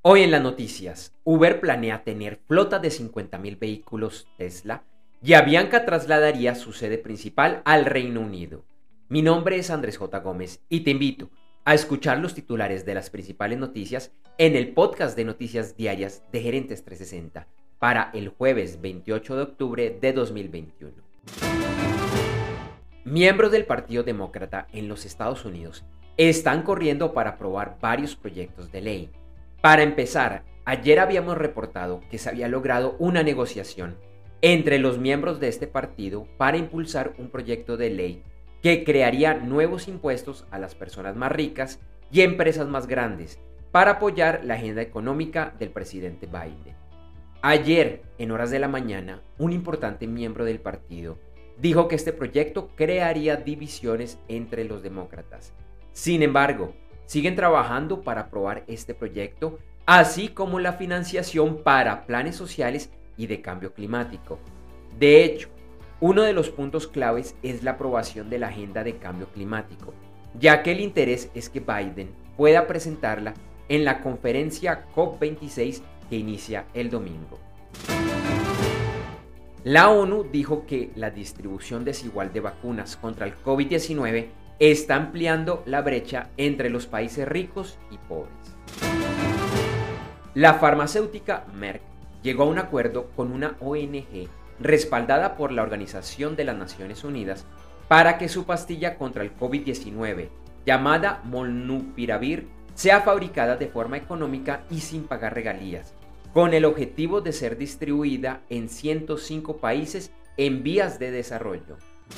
Hoy en las noticias, Uber planea tener flota de 50.000 vehículos Tesla y Avianca trasladaría su sede principal al Reino Unido. Mi nombre es Andrés J. Gómez y te invito a escuchar los titulares de las principales noticias en el podcast de noticias diarias de Gerentes 360 para el jueves 28 de octubre de 2021. Miembros del Partido Demócrata en los Estados Unidos están corriendo para aprobar varios proyectos de ley. Para empezar, ayer habíamos reportado que se había logrado una negociación entre los miembros de este partido para impulsar un proyecto de ley que crearía nuevos impuestos a las personas más ricas y empresas más grandes para apoyar la agenda económica del presidente Biden. Ayer, en horas de la mañana, un importante miembro del partido dijo que este proyecto crearía divisiones entre los demócratas. Sin embargo, siguen trabajando para aprobar este proyecto, así como la financiación para planes sociales y de cambio climático. De hecho, uno de los puntos claves es la aprobación de la agenda de cambio climático, ya que el interés es que Biden pueda presentarla en la conferencia COP26 que inicia el domingo. La ONU dijo que la distribución desigual de vacunas contra el COVID-19 está ampliando la brecha entre los países ricos y pobres. La farmacéutica Merck llegó a un acuerdo con una ONG respaldada por la Organización de las Naciones Unidas para que su pastilla contra el COVID-19, llamada Molnupiravir, sea fabricada de forma económica y sin pagar regalías, con el objetivo de ser distribuida en 105 países en vías de desarrollo.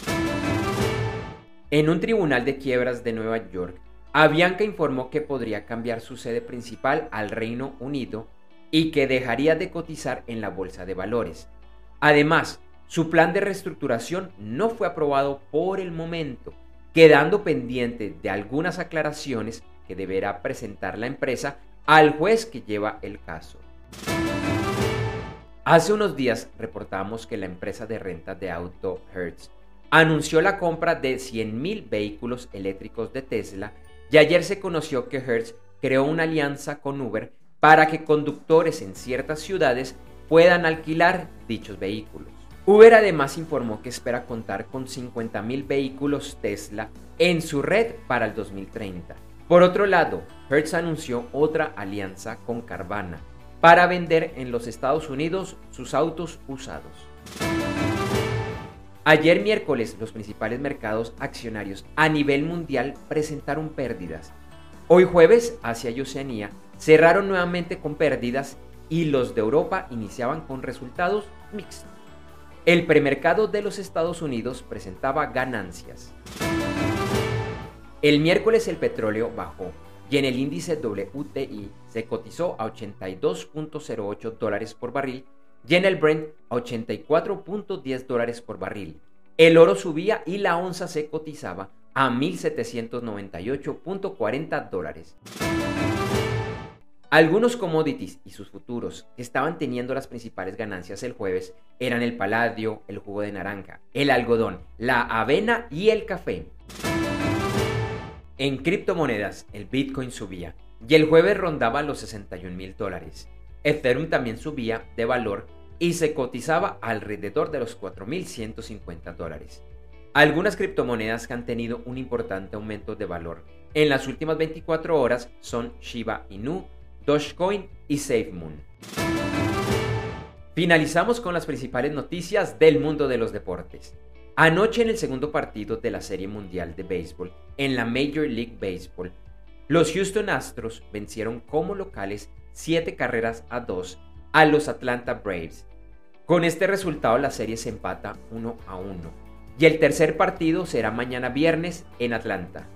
En un tribunal de quiebras de Nueva York, Avianca informó que podría cambiar su sede principal al Reino Unido y que dejaría de cotizar en la bolsa de valores. Además, su plan de reestructuración no fue aprobado por el momento, quedando pendiente de algunas aclaraciones que deberá presentar la empresa al juez que lleva el caso. Hace unos días reportamos que la empresa de renta de auto Hertz anunció la compra de 100.000 vehículos eléctricos de Tesla y ayer se conoció que Hertz creó una alianza con Uber para que conductores en ciertas ciudades puedan alquilar dichos vehículos. Uber además informó que espera contar con 50.000 vehículos Tesla en su red para el 2030. Por otro lado, Hertz anunció otra alianza con Carvana para vender en los Estados Unidos sus autos usados. Ayer miércoles, los principales mercados accionarios a nivel mundial presentaron pérdidas. Hoy jueves, Asia y Oceanía cerraron nuevamente con pérdidas y los de Europa iniciaban con resultados mixtos. El premercado de los Estados Unidos presentaba ganancias. El miércoles el petróleo bajó y en el índice WTI se cotizó a $82.08 por barril y en el Brent a $84.10 por barril. El oro subía y la onza se cotizaba a $1.798.40. Algunos commodities y sus futuros que estaban teniendo las principales ganancias el jueves eran el paladio, el jugo de naranja, el algodón, la avena y el café. En criptomonedas, el Bitcoin subía y el jueves rondaba los $61.000. Ethereum también subía de valor y se cotizaba alrededor de los $4.150. Algunas criptomonedas que han tenido un importante aumento de valor en las últimas 24 horas son Shiba Inu, Dogecoin y SafeMoon. Finalizamos con las principales noticias del mundo de los deportes. Anoche en el segundo partido de la Serie Mundial de Béisbol en la Major League Baseball, los Houston Astros vencieron como locales 7-2 a los Atlanta Braves. Con este resultado la serie se empata 1-1 y el tercer partido será mañana viernes en Atlanta.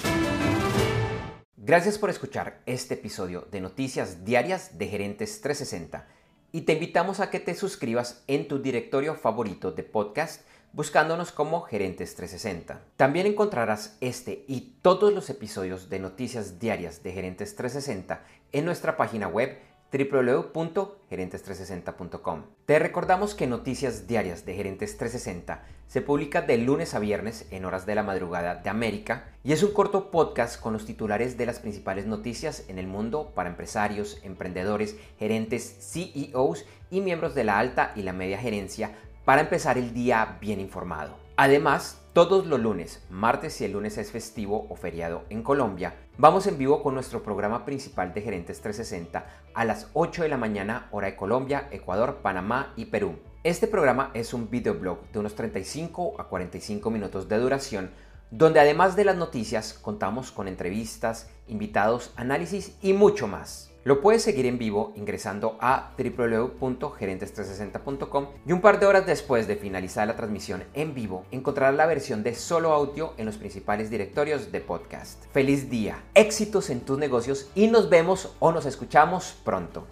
Gracias por escuchar este episodio de Noticias Diarias de Gerentes 360 y te invitamos a que te suscribas en tu directorio favorito de podcast buscándonos como Gerentes 360. También encontrarás este y todos los episodios de Noticias Diarias de Gerentes 360 en nuestra página web www.gerentes360.com. Te recordamos que Noticias Diarias de Gerentes 360 se publica de lunes a viernes en horas de la madrugada de América y es un corto podcast con los titulares de las principales noticias en el mundo para empresarios, emprendedores, gerentes, CEOs y miembros de la alta y la media gerencia para empezar el día bien informado. Además, todos los lunes, martes y el lunes es festivo o feriado en Colombia, vamos en vivo con nuestro programa principal de Gerentes 360 a las 8 de la mañana hora de Colombia, Ecuador, Panamá y Perú. Este programa es un videoblog de unos 35 a 45 minutos de duración, donde además de las noticias contamos con entrevistas, invitados, análisis y mucho más. Lo puedes seguir en vivo ingresando a www.gerentes360.com y un par de horas después de finalizar la transmisión en vivo encontrarás la versión de solo audio en los principales directorios de podcast. ¡Feliz día! Éxitos en tus negocios y nos vemos o nos escuchamos pronto.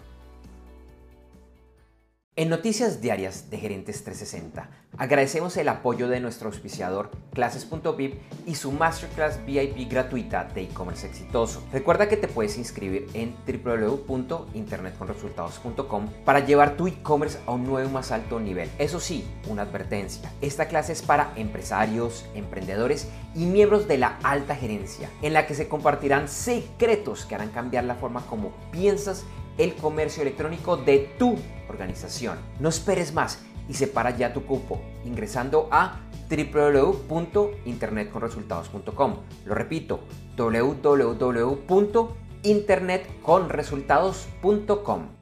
En Noticias Diarias de Gerentes 360, agradecemos el apoyo de nuestro auspiciador Clases.vip y su Masterclass VIP gratuita de e-commerce exitoso. Recuerda que te puedes inscribir en www.internetconresultados.com para llevar tu e-commerce a un nuevo y más alto nivel. Eso sí, una advertencia, esta clase es para empresarios, emprendedores y miembros de la alta gerencia, en la que se compartirán secretos que harán cambiar la forma como piensas el comercio electrónico de tu organización. No esperes más y separa ya tu cupo ingresando a www.internetconresultados.com. Lo repito, www.internetconresultados.com.